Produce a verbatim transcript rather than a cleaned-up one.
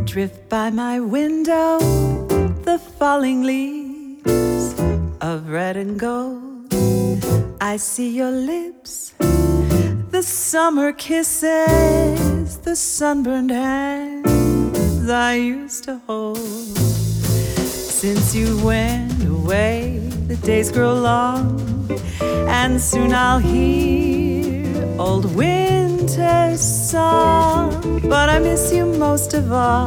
Drift by my window the falling leaves of red and gold. I see your lips, the summer kisses, the sunburned hands I used to hold. Since you went away, the days grow long, and soon I'll hear old winter's song. But I miss you most of all.